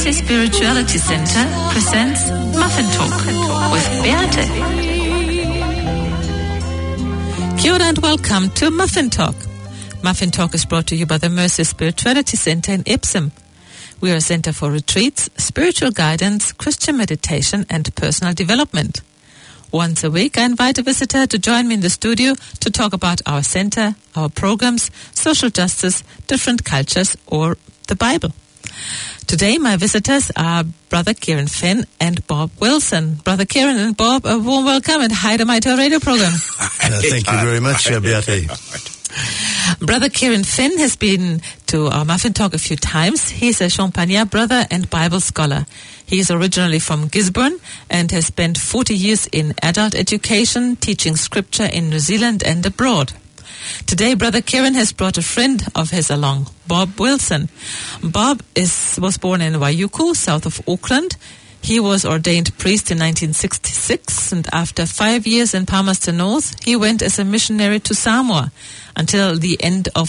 Mercy Spirituality Center presents Muffin Talk with Beate. Kia ora and welcome to Muffin Talk. Muffin Talk is brought to you by the Mercy Spirituality Center in Epsom. We are a center for retreats, spiritual guidance, Christian meditation, and personal development. Once a week, I invite a visitor to join me in the studio to talk about our center, our programs, social justice, different cultures, or the Bible. Today, my visitors are Brother Kieran Fenn and Bob Wilson. Brother Kieran and Bob, a warm welcome and hi to my radio program. Thank you very much, Beate. Brother Kieran Fenn has been to our Muffin Talk a few times. He's a Champagnat brother and Bible scholar. He is originally from Gisborne and has spent 40 years in adult education, teaching scripture in New Zealand and abroad. Today, Brother Kieran has brought a friend of his along, Bob Wilson. Bob was born in Waiuku, south of Auckland. He was ordained priest in 1966, and after 5 years in Palmerston North, he went as a missionary to Samoa until the end of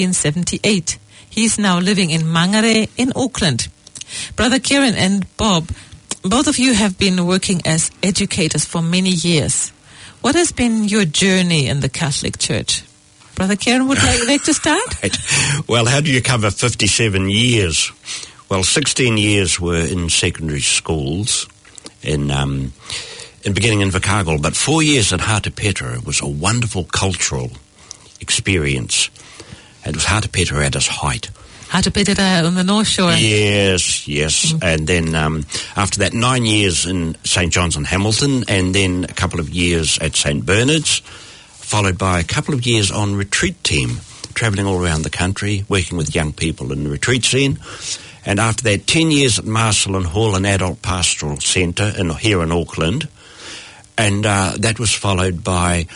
1978. He is now living in Mangere in Auckland. Brother Kieran and Bob, both of you have been working as educators for many years. What has been your journey in the Catholic Church? Brother Kieran, would you like to start? Right. Well, how do you cover 57 years? Well, 16 years were in secondary schools, in beginning in Invercargill, but 4 years at Hata-Petra. It was a wonderful cultural experience. It was Hata-Petra at its height. Hata-Petra on the North Shore. Yes. Mm-hmm. And then after that, 9 years in St. John's and Hamilton, and then a couple of years at St. Bernard's, followed by a couple of years on retreat team, travelling all around the country, working with young people in the retreat scene. And after that, 10 years at Marcellin Hall, an adult pastoral centre here in Auckland. And that was followed by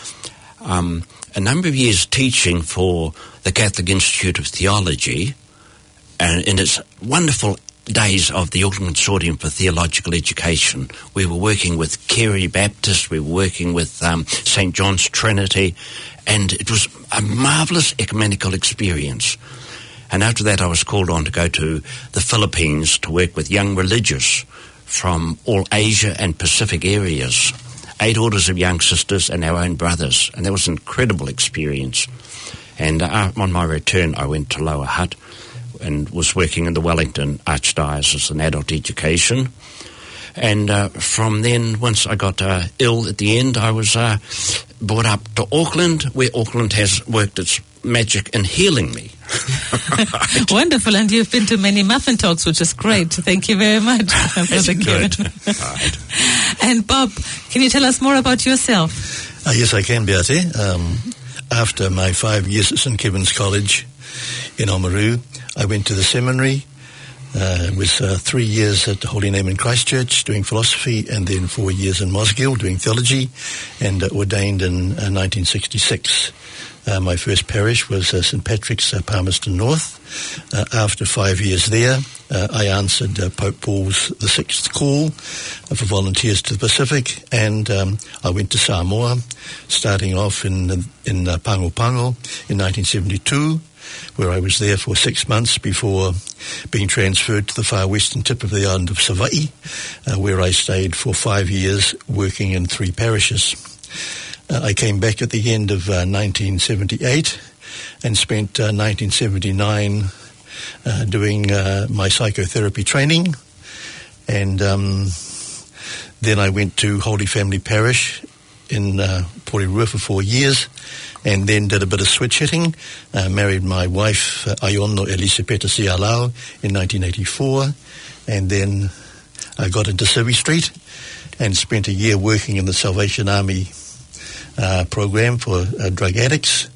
a number of years teaching for the Catholic Institute of Theology, and in its wonderful days of the Auckland Consortium for Theological Education. We were working with Carey Baptist, we were working with St. John's Trinity, and it was a marvellous ecumenical experience. And after that, I was called on to go to the Philippines to work with young religious from all Asia and Pacific areas, 8 orders of young sisters and our own brothers. And that was an incredible experience. And on my return, I went to Lower Hutt and was working in the Wellington Archdiocese in adult education. And from then, once I got ill at the end, I was brought up to Auckland, where Auckland has worked its magic in healing me. Right. Wonderful, and you've been to many Muffin Talks, which is great. Thank you very much, Brother Kieran. Right. And Bob, can you tell us more about yourself? Yes, I can, Beate. After my 5 years at St. Kevin's College in Oamaru, I went to the seminary. It was 3 years at the Holy Name in Christchurch doing philosophy, and then 4 years in Mosgiel doing theology, and ordained in 1966. My first parish was St. Patrick's, Palmerston North. After 5 years there, I answered Pope Paul VI's call for volunteers to the Pacific, and I went to Samoa, starting off in Pago Pago in 1972, where I was there for 6 months before being transferred to the far western tip of the island of Savaii, where I stayed for 5 years working in 3 parishes. I came back at the end of 1978 and spent 1979 doing my psychotherapy training. And then I went to Holy Family Parish in Porirua for 4 years, and then did a bit of switch hitting. Married my wife, Aiono Elisabetta Sialau, in 1984, and then I got into Civi Street and spent a year working in the Salvation Army program for drug addicts.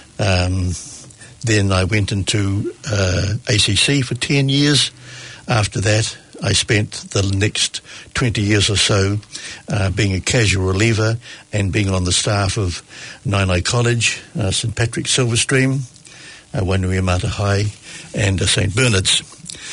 Then I went into ACC for 10 years. After that, I spent the next 20 years or so being a casual reliever and being on the staff of Nainai College, St. Patrick's Silverstream, Wainuiomata High, and St. Bernard's.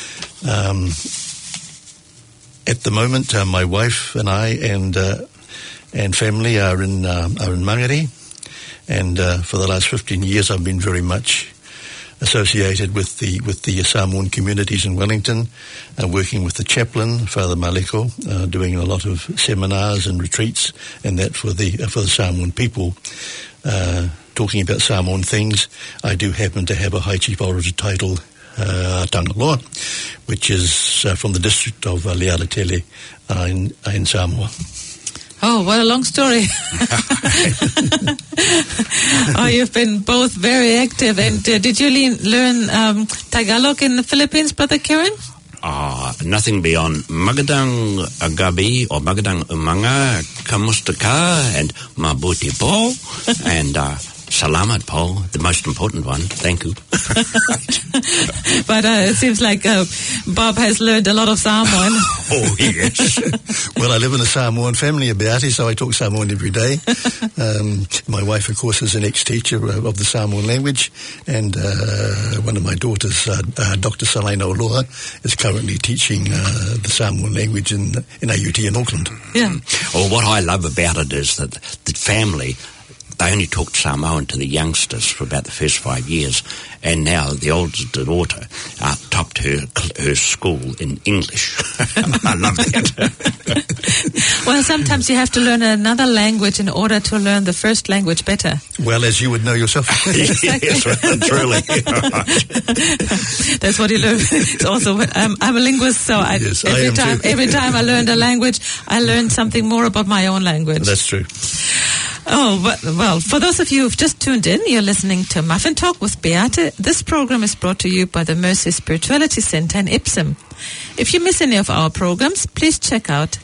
At the moment, my wife and I and family are in Mangere, and for the last 15 years I've been very much associated with the Samoan communities in Wellington, working with the chaplain, Father Maleko, doing a lot of seminars and retreats and that for the Samoan people, talking about Samoan things. I do happen to have a High Chief Orator title, Tangaloa, which is from the district of Learatele in Samoa. Oh, what a long story. Oh, you've been both very active. And did you learn Tagalog in the Philippines, Brother Kieran? Nothing beyond Magadang Gabi or Magadang Umanga, Kamusta ka, and Mabuti po, and Salamat po, the most important one. Thank you. But it seems like Bob has learned a lot of Samoan. Oh, yes. Well, I live in a Samoan family, Beati, so I talk Samoan every day. My wife, of course, is an ex-teacher of the Samoan language, and one of my daughters, Dr. Salaina Oloa, is currently teaching the Samoan language in AUT in Auckland. Yeah. Well, what I love about it is that the family, they only taught Samoan to the youngsters for about the first 5 years, and now the oldest daughter topped her school in English. I love that. Well, sometimes you have to learn another language in order to learn the first language better. Well, as you would know yourself. Yes, truly. That's what you learn. It's also, I'm a linguist, so every time I learned a language, I learned something more about my own language. That's true. Oh, well, for those of you who've just tuned in, you're listening to Muffin Talk with Beate. This program is brought to you by the Mercy Spirituality Centre in Epsom. If you miss any of our programs, please check out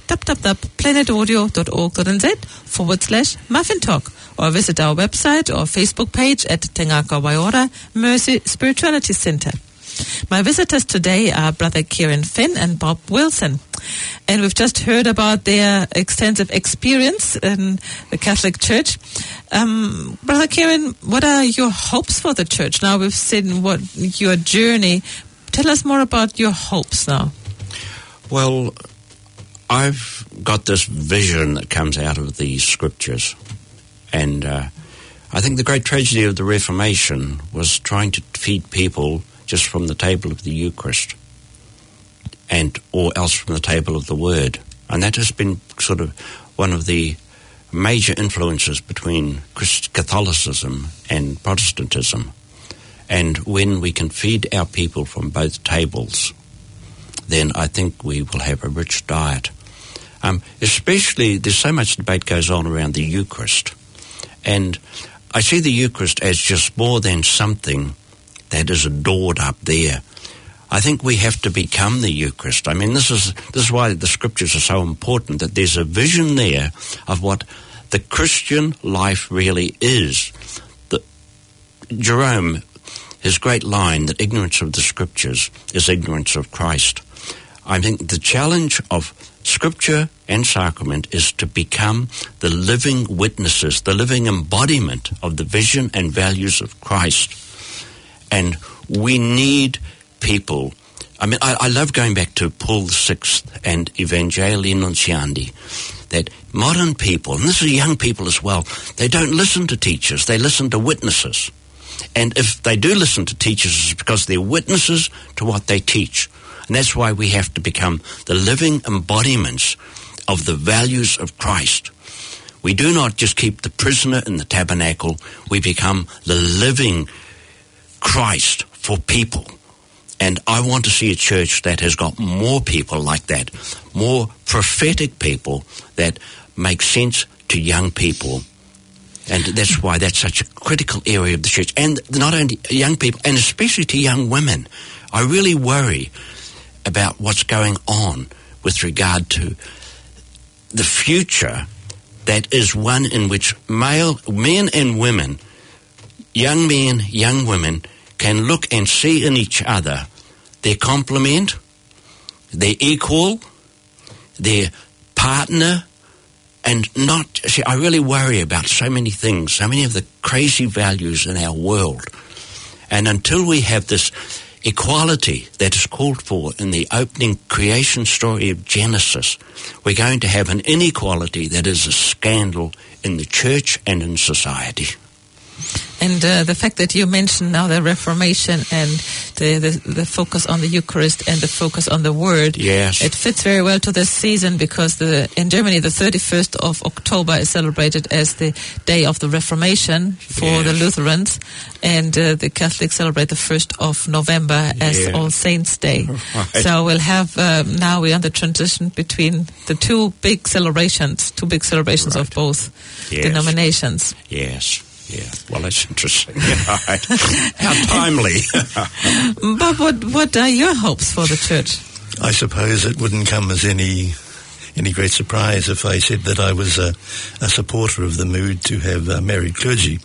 planetaudio.org.nz/Muffin Talk, or visit our website or Facebook page at Te Ngaka Waiora Mercy Spirituality Centre. My visitors today are Brother Kieran Finn and Bob Wilson. And we've just heard about their extensive experience in the Catholic Church. Brother Kieran, what are your hopes for the church? Now we've seen what your journey. Tell us more about your hopes now. Well, I've got this vision that comes out of the scriptures. And I think the great tragedy of the Reformation was trying to feed people just from the table of the Eucharist, or else from the table of the Word. And that has been sort of one of the major influences between Catholicism and Protestantism. And when we can feed our people from both tables, then I think we will have a rich diet. Especially, there's so much debate goes on around the Eucharist. And I see the Eucharist as just more than something that is adored up there. I think we have to become the Eucharist. I mean, this is why the scriptures are so important, that there's a vision there of what the Christian life really is. Jerome, his great line that ignorance of the scriptures is ignorance of Christ. I think the challenge of scripture and sacrament is to become the living witnesses, the living embodiment of the vision and values of Christ. And we need people. I mean, I love going back to Paul VI and Evangelii Nunciandi, that modern people, and this is young people as well, they don't listen to teachers, they listen to witnesses. And if they do listen to teachers, it's because they're witnesses to what they teach. And that's why we have to become the living embodiments of the values of Christ. We do not just keep the prisoner in the tabernacle, we become the living Christ for people. And I want to see a church that has got more people like that, more prophetic people that make sense to young people. And that's why that's such a critical area of the church. And not only young people, and especially to young women. I really worry about what's going on with regard to the future that is one in which men and women, young men, young women, can look and see in each other their complement, their equal, their partner, and not... See, I really worry about so many things, so many of the crazy values in our world. And until we have this equality that is called for in the opening creation story of Genesis, we're going to have an inequality that is a scandal in the church and in society. And the fact that you mentioned now the Reformation and the focus on the Eucharist and the focus on the Word, yes, it fits very well to this season, because in Germany the 31st of October is celebrated as the day of the Reformation for the Lutherans, and the Catholics celebrate the 1st of November as All Saints' Day. Right. So we'll have, now we're on the transition between the two big celebrations right. of both denominations. Yes. Yeah, well, that's interesting. How timely. But what are your hopes for the church? I suppose it wouldn't come as any great surprise if I said that I was a supporter of the mood to have married clergy.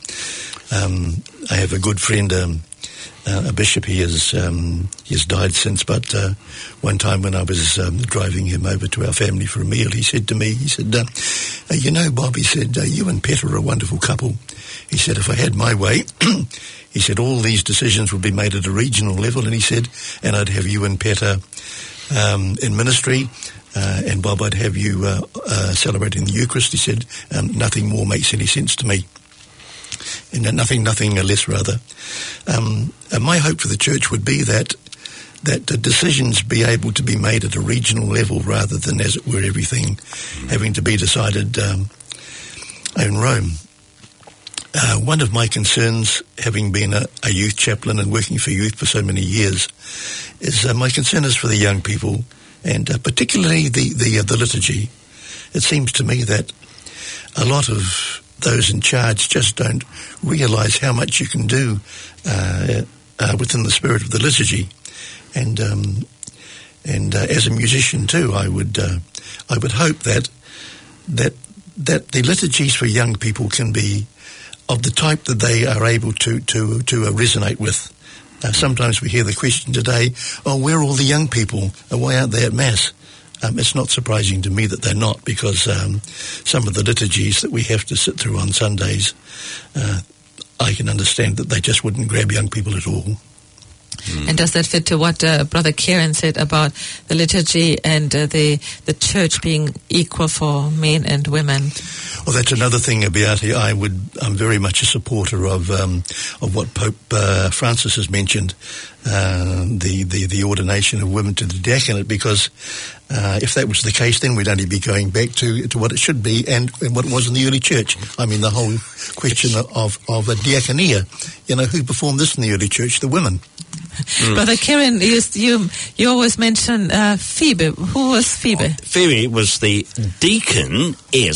I have a good friend, a bishop. He has died since, but one time when I was driving him over to our family for a meal, he said to me, you know, Bob, he said, you and Petter are a wonderful couple. He said, if I had my way, he said, all these decisions would be made at a regional level, and he said, and I'd have you and Petter in ministry, and Bob, I'd have you celebrating the Eucharist. He said, nothing more makes any sense to me. And nothing less, rather. My hope for the church would be that the decisions be able to be made at a regional level rather than, as it were, everything having to be decided in Rome. One of my concerns, having been a youth chaplain and working for youth for so many years, is my concern is for the young people, and particularly the liturgy. It seems to me that a lot of those in charge just don't realise how much you can do within the spirit of the liturgy, and as a musician too, I would hope that the liturgies for young people can be of the type that they are able to resonate with. Sometimes we hear the question today, where are all the young people? Why aren't they at Mass? It's not surprising to me that they're not, because some of the liturgies that we have to sit through on Sundays, I can understand that they just wouldn't grab young people at all. And does that fit to what Brother Kieran said about the liturgy and the church being equal for men and women? Well, that's another thing about it. I'm very much a supporter of what Pope Francis has mentioned, the ordination of women to the diaconate, because if that was the case, then we'd only be going back to what it should be and what it was in the early church. I mean, the whole question of a diaconia. You know, who performed this in the early church? The women. Brother Kieran, you always mention Phoebe. Who was Phoebe? Phoebe was the deacon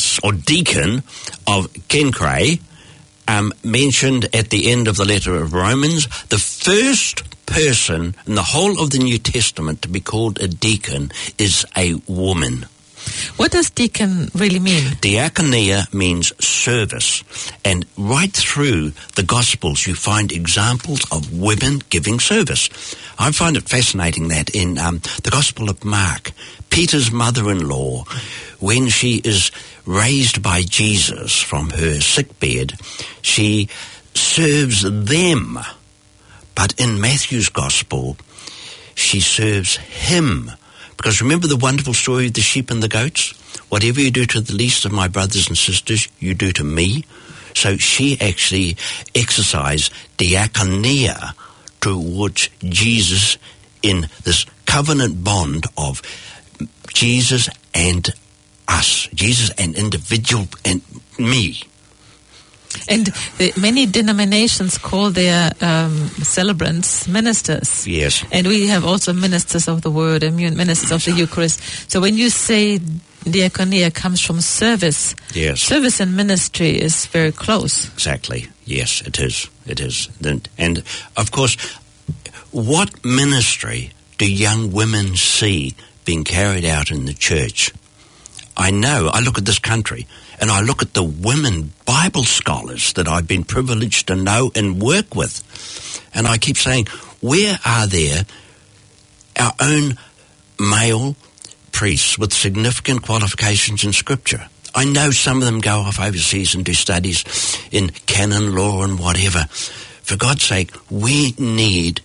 of Kencray, mentioned at the end of the letter of Romans. The first person in the whole of the New Testament to be called a deacon is a woman. What does deacon really mean? Diakonia means service, and right through the Gospels you find examples of women giving service. I find it fascinating that in the Gospel of Mark, Peter's mother-in-law, when she is raised by Jesus from her sickbed, she serves them. But in Matthew's Gospel, she serves him. Because remember the wonderful story of the sheep and the goats? Whatever you do to the least of my brothers and sisters, you do to me. So she actually exercised diakonia towards Jesus in this covenant bond of Jesus and us, Jesus and individual and me. And many denominations call their celebrants ministers. Yes. And we have also ministers of the Word and ministers of the Eucharist. So when you say diaconia comes from service, yes, service and ministry is very close. Exactly. Yes, it is. It is. And of course, what ministry do young women see being carried out in the church? I know, I look at this country and I look at the women Bible scholars that I've been privileged to know and work with. And I keep saying, where are there our own male priests with significant qualifications in Scripture? I know some of them go off overseas and do studies in canon law and whatever. For God's sake, we need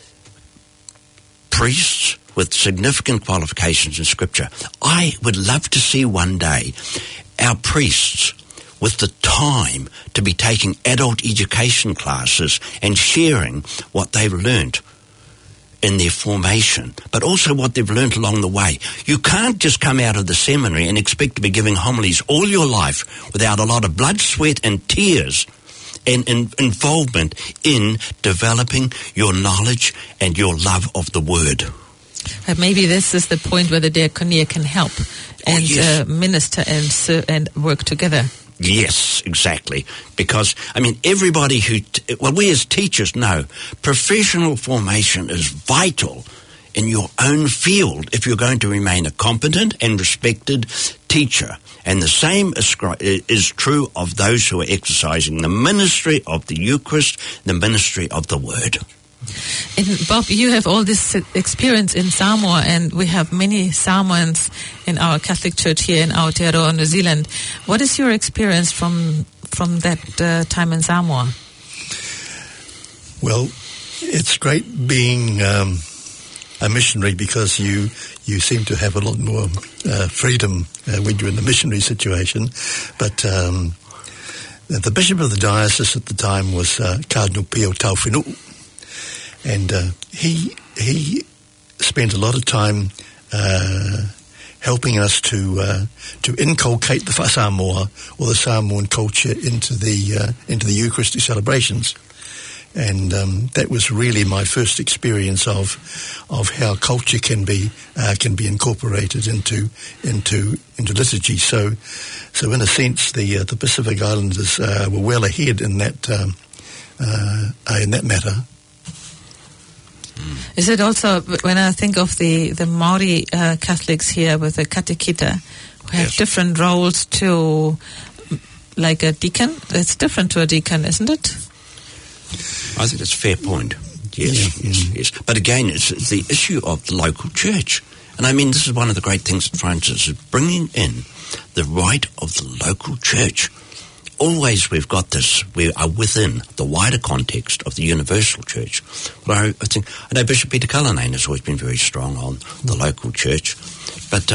priests with significant qualifications in Scripture. I would love to see one day our priests with the time to be taking adult education classes and sharing what they've learnt in their formation, but also what they've learnt along the way. You can't just come out of the seminary and expect to be giving homilies all your life without a lot of blood, sweat and tears and involvement in developing your knowledge and your love of the Word. Maybe this is the point where the diaconia can help and minister and work together. Yes, exactly. Because, I mean, everybody we as teachers know, professional formation is vital in your own field if you're going to remain a competent and respected teacher. And the same is true of those who are exercising the ministry of the Eucharist, the ministry of the Word. And Bob, you have all this experience in Samoa, and we have many Samoans in our Catholic Church here in Aotearoa, New Zealand. What is your experience from that time in Samoa? Well, it's great being a missionary because you seem to have a lot more freedom when you're in the missionary situation. But the Bishop of the Diocese at the time was Cardinal Pio Tauwhenuu. And he spent a lot of time helping us to inculcate the Samoa or the Samoan culture into the Eucharistic celebrations, and that was really my first experience of how culture can be incorporated into liturgy. So in a sense, the Pacific Islanders were well ahead in that matter. Is it also, when I think of the Maori Catholics here with the katekita, who have different roles to, like a deacon? It's different to a deacon, isn't it? I think that's a fair point. Yes. But again, it's the issue of the local church. And I mean, this is one of the great things that Francis is bringing in, the right of the local church. Always we've got this, we are within the wider context of the universal church. But I know Bishop Peter Cullinane has always been very strong on the local church. But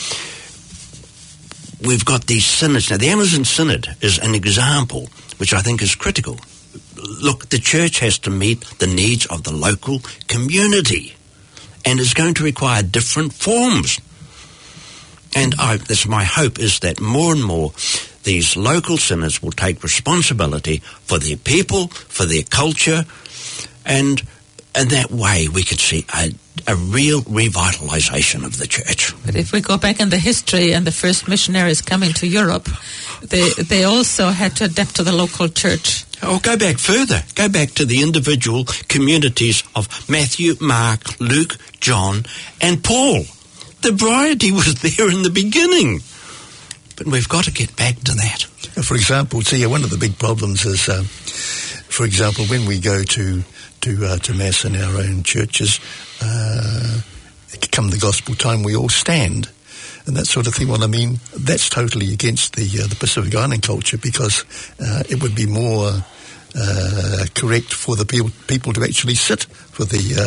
we've got these synods. Now, the Amazon Synod is an example which I think is critical. Look, the church has to meet the needs of the local community and is going to require different forms. And that's my hope, is that more and more these local synods will take responsibility for their people, for their culture, and in that way we could see a real revitalization of the church. But if we go back in the history and the first missionaries coming to Europe, they also had to adapt to the local church. Or go back further. Go back to the individual communities of Matthew, Mark, Luke, John, and Paul. The variety was there in the beginning. But we've got to get back to that. For example, one of the big problems is, for example, when we go to Mass in our own churches, come the Gospel time, we all stand and that sort of thing. Well, I mean, that's totally against the Pacific Island culture, because it would be more correct for the people to actually sit for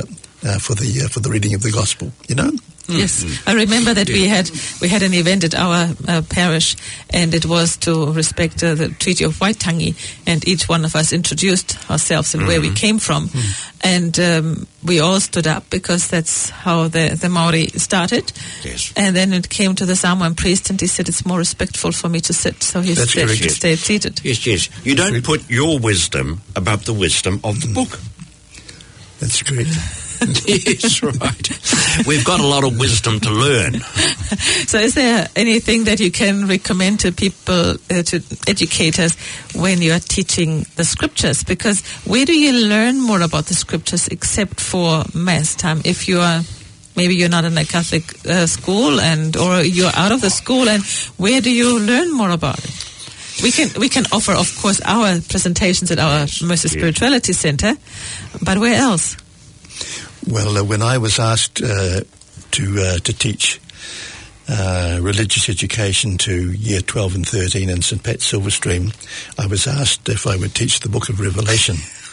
the reading of the Gospel, you know? Yes, I remember that we had an event at our parish, and it was to respect the Treaty of Waitangi, and each one of us introduced ourselves and where we came from, and we all stood up because that's how the Maori started. Yes. And then it came to the Samoan priest, and he said it's more respectful for me to sit, so he stayed seated. Yes. You don't put your wisdom above the wisdom of the book. That's great. Yes, right. We've got a lot of wisdom to learn. So is there anything that you can recommend to people, to educators, when you are teaching the scriptures? Because where do you learn more about the scriptures except for Mass time? If you are, maybe you're not in a Catholic school, or you're out of the school, and where do you learn more about it? We can offer, of course, our presentations at our Mercy Spirituality Center, but where else? Well, when I was asked to teach religious education to Year 12 and 13 in St. Pat's Silverstream, I was asked if I would teach the Book of Revelation.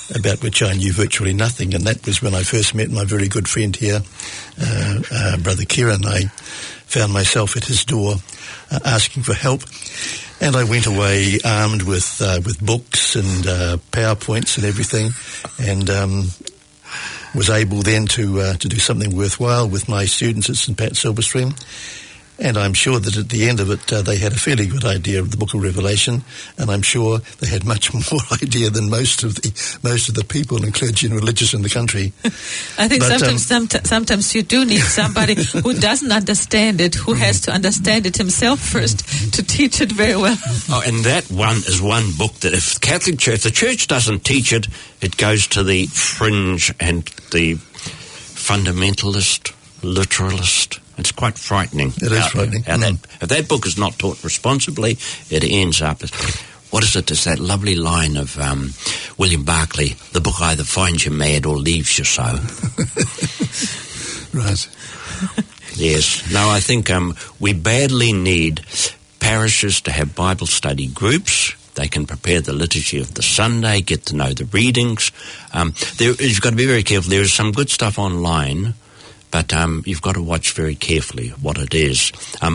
about which I knew virtually nothing, and that was when I first met my very good friend here, Brother Kieran. I found myself at his door asking for help, and I went away armed with books and PowerPoints and everything, and was able then to do something worthwhile with my students at St. Pat's Silverstream. And I'm sure that at the end of it, they had a fairly good idea of the Book of Revelation, and I'm sure they had much more idea than most of the people and clergy and religious in the country. I think sometimes you do need somebody who doesn't understand it, who has to understand it himself first to teach it very well. Oh, and that one is one book that if the Catholic Church, the Church doesn't teach it, it goes to the fringe and the fundamentalist, literalist. It's quite frightening. It is frightening. If that book is not taught responsibly, it ends up as, what is it? It's that lovely line of William Barclay, the book either finds you mad or leaves you so. Right. Yes. No, I think we badly need parishes to have Bible study groups. They can prepare the liturgy of the Sunday, get to know the readings. You've got to be very careful. There is some good stuff online, but you've got to watch very carefully what it is.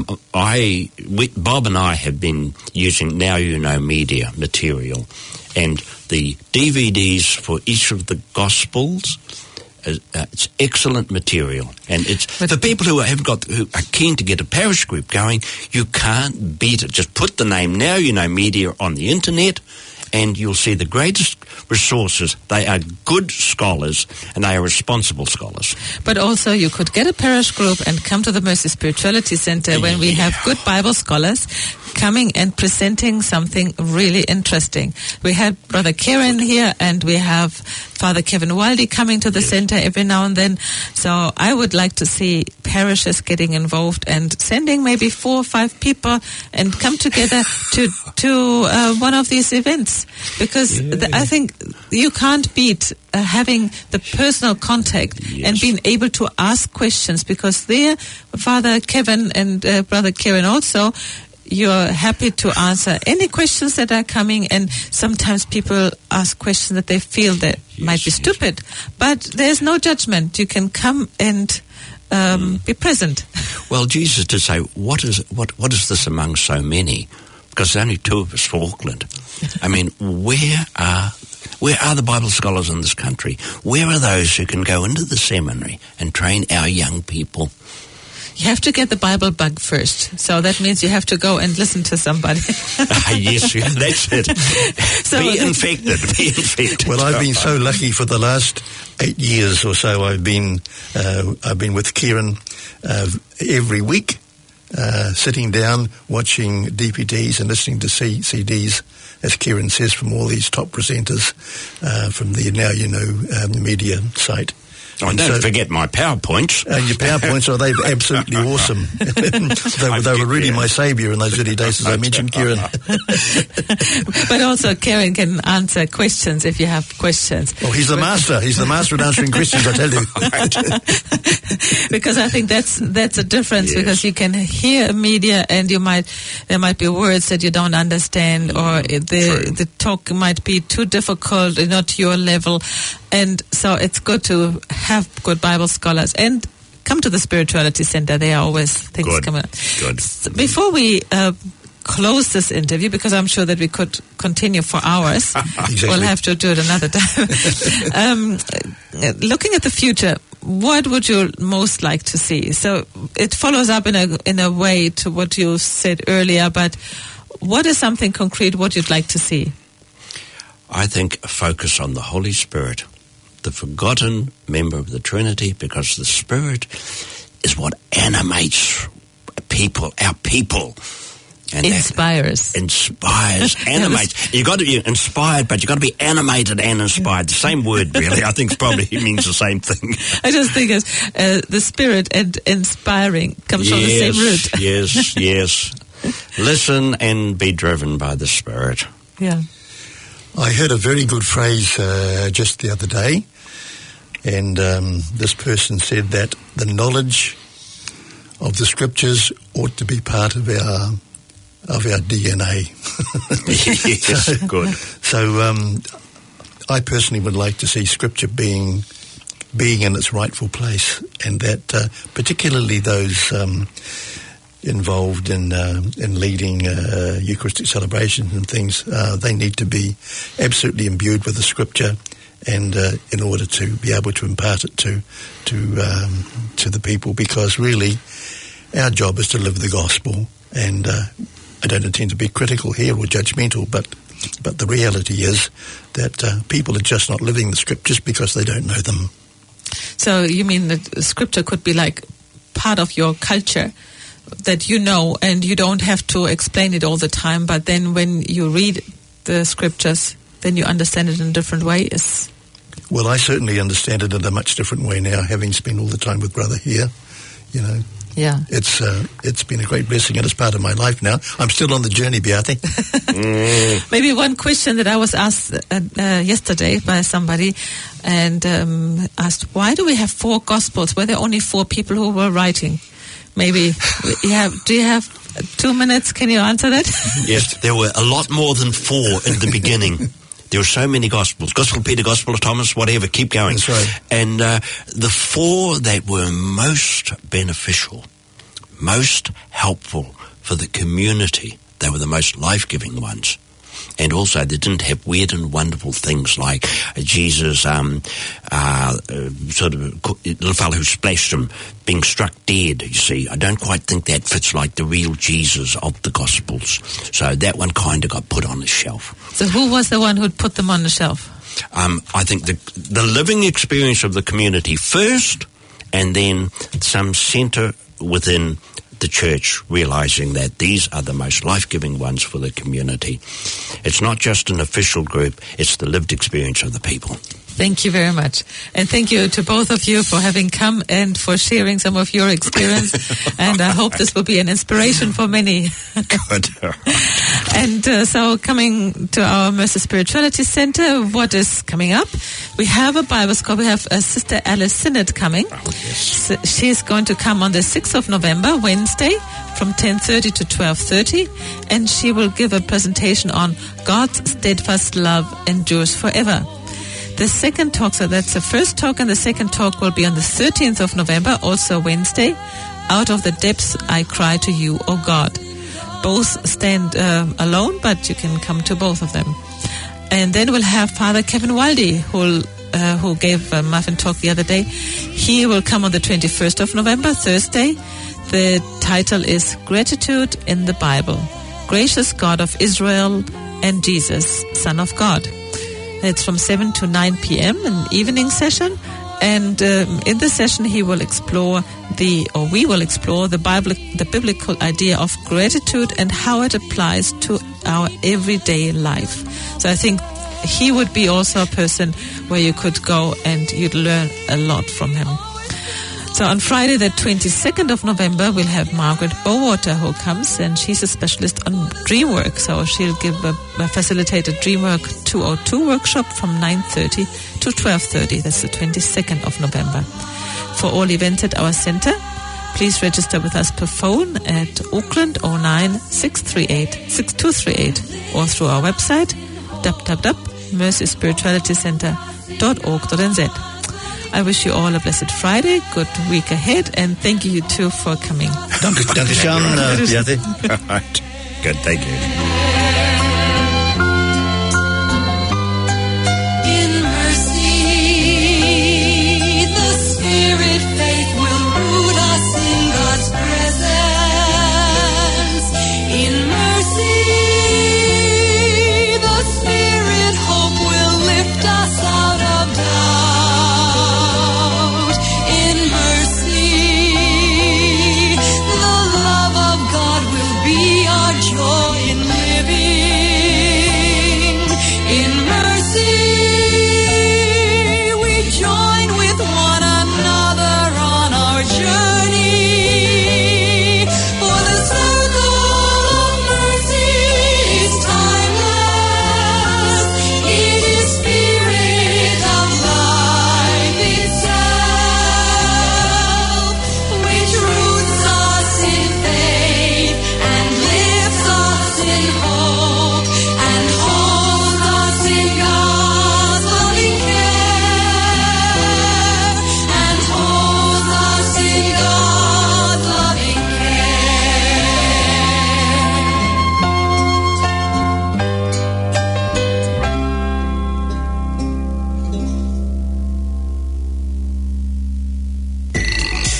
Bob and I have been using Now You Know Media material, and the DVDs for each of the Gospels. It's excellent material, and it's for people who are keen to get a parish group going. You can't beat it. Just put the name Now You Know Media on the internet, and you'll see the greatest resources. They are good scholars, and they are responsible scholars. But also you could get a parish group and come to the Mercy Spirituality Center when we have good Bible scholars coming and presenting something really interesting. We had Brother Kieran here, and we have Father Kevin Wildy coming to the center every now and then. So I would like to see parishes getting involved and sending maybe 4 or 5 people and come together to one of these events, because I think you can't beat having the personal contact and being able to ask questions, because there, Father Kevin and Brother Kieran also, you're happy to answer any questions that are coming, and sometimes people ask questions that they feel that might be stupid, but there's no judgment. You can come and be present. Well, Jesus did say, what is this among so many? Because there's only 2 of us for Auckland. I mean, where are the Bible scholars in this country? Where are those who can go into the seminary and train our young people? You have to get the Bible bug first. So that means you have to go and listen to somebody. Yes, that's it. So be infected. Well, I've been so lucky for the last 8 years or so. I've been with Kieran every week, sitting down, watching DVDs and listening to CDs, as Kieran says, from all these top presenters from the Now You Know media site. Oh, and don't forget my PowerPoints. And your PowerPoints, they're absolutely awesome. they were really my saviour in those early days, as I mentioned, Kieran. But also, Kieran can answer questions if you have questions. Well, he's the master. He's the master at answering questions, I tell you. Because I think that's a difference, because you can hear media and there might be words that you don't understand, or the talk might be too difficult, not your level. And so it's good to have good Bible scholars and come to the Spirituality Center. There are always things coming up. Good. So before we close this interview, because I'm sure that we could continue for hours, Exactly. We'll have to do it another time. Looking at the future, what would you most like to see? So it follows up in a way to what you said earlier, but what is something concrete, what you'd like to see? I think a focus on the Holy Spirit, the forgotten member of the Trinity, because the Spirit is what animates people, our people. And inspires, animates. You've got to be inspired, but you've got to be animated and inspired. The same word, really. I think probably means the same thing. I just think the Spirit and inspiring comes from the same root. Yes. Listen and be driven by the Spirit. Yeah. I heard a very good phrase just the other day, and this person said that the knowledge of the Scriptures ought to be part of our DNA. Yes, good. So I personally would like to see Scripture being in its rightful place, and that particularly those involved in leading Eucharistic celebrations and things, they need to be absolutely imbued with the Scripture, and in order to be able to impart it to the people, because really our job is to live the gospel. And I don't intend to be critical here or judgmental, but the reality is that people are just not living the Scriptures because they don't know them. So you mean that Scripture could be like part of your culture, that you know, and you don't have to explain it all the time, but then when you read the Scriptures, then you understand it in a different way? Well, I certainly understand it in a much different way now, having spent all the time with Brother here, you know. Yeah. It's been a great blessing, and it's part of my life now. I'm still on the journey, Beate. Maybe one question that I was asked yesterday by somebody, and asked, why do we have 4 Gospels? Were there only 4 people who were writing? Maybe do you have 2 minutes? Can you answer that? Yes, there were a lot more than 4 in the beginning. There were so many Gospels. Gospel of Peter, Gospel of Thomas, whatever. Keep going. That's right. And the 4 that were most beneficial, most helpful for the community, they were the most life-giving ones. And also they didn't have weird and wonderful things like Jesus, sort of little fellow who splashed him, being struck dead, you see. I don't quite think that fits like the real Jesus of the Gospels. So that one kind of got put on the shelf. So who was the one who'd put them on the shelf? I think the living experience of the community first, and then some centre within the church realizing that these are the most life-giving ones for the community. It's not just an official group, it's the lived experience of the people. Thank you very much. And thank you to both of you for having come and for sharing some of your experience. And I hope this will be an inspiration for many. Good. And so coming to our Mercy Spirituality Center, what is coming up? We have a Bible school. We have Sister Alice Sinnott coming. Oh, yes. So she's going to come on the 6th of November, Wednesday, from 10:30 to 12:30. And she will give a presentation on God's steadfast love endures forever. The second talk, so that's the first talk, and the second talk will be on the 13th of November, also Wednesday. Out of the depths I cry to you, O God. Both stand alone, but you can come to both of them. And then we'll have Father Kevin Waldy, who gave a muffin talk the other day. He will come on the 21st of November, Thursday. The title is Gratitude in the Bible. Gracious God of Israel and Jesus, Son of God. It's from 7 to 9 p.m., an evening session. And in the session, we will explore the biblical idea of gratitude and how it applies to our everyday life. So I think he would be also a person where you could go and you'd learn a lot from him. So on Friday, the 22nd of November, we'll have Margaret Bowater who comes, and she's a specialist on dream work. So she'll give a facilitated DreamWork 202 workshop from 9:30 to 12:30. That's the 22nd of November. For all events at our center, please register with us per phone at Auckland 09 638 6238 or through our website www.mercyspiritualitycenter.org.nz. I wish you all a blessed Friday, good week ahead, and thank you too for coming. Danke schön, Beate. Good, thank you.